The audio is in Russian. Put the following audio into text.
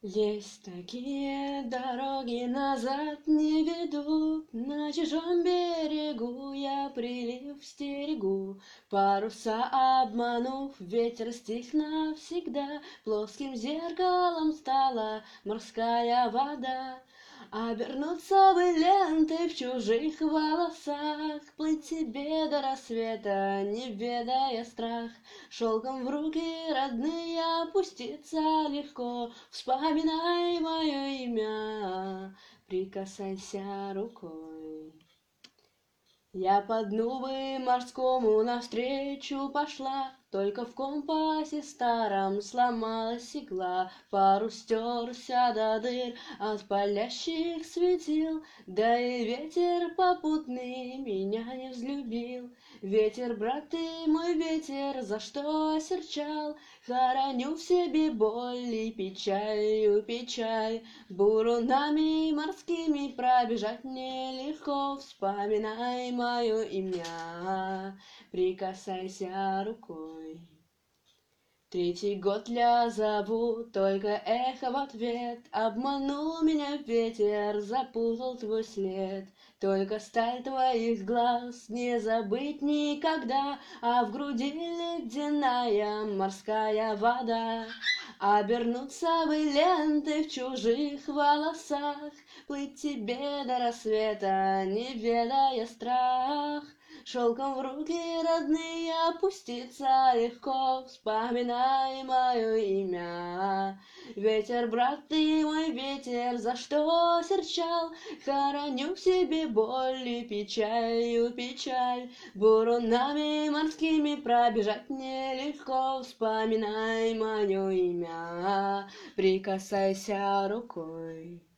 Есть такие дороги назад не ведут, на чужом берегу я прилив стерегу. Паруса обманув, ветер стих навсегда, плоским зеркалом стала морская вода. Обернуться бы лентой в чужих волосах, плыть себе до рассвета, не ведая страх. Шелком в руки родные опуститься легко, вспоминай мое имя, прикасайся рукой. Я по дну бы морскому навстречу пошла, только в компасе старом сломалась игла, парус стерся до дыр от палящих светил, да и ветер попутный меня не взлюбил. Ветер, брат ты мой ветер, за что осерчал? Хороню в себе боль и печалью печаль. Бурунами морскими пробежать нелегко, вспоминай мое имя, прикасайся рукой. Третий год я зову, только эхо в ответ. Обманул меня ветер, запутал твой след. Только сталь твоих глаз не забыть никогда, а в груди ледяная морская вода. Обернуться бы лентой в чужих волосах, плыть тебе до рассвета, не ведая страх. Шелком в руки родные опуститься легко, вспоминай мое имя. Ветер, брат, ты мой ветер, за что серчал? Хороню в себе боль и печалью печаль. Бурунами морскими пробежать нелегко, вспоминай мое имя, прикасайся рукой.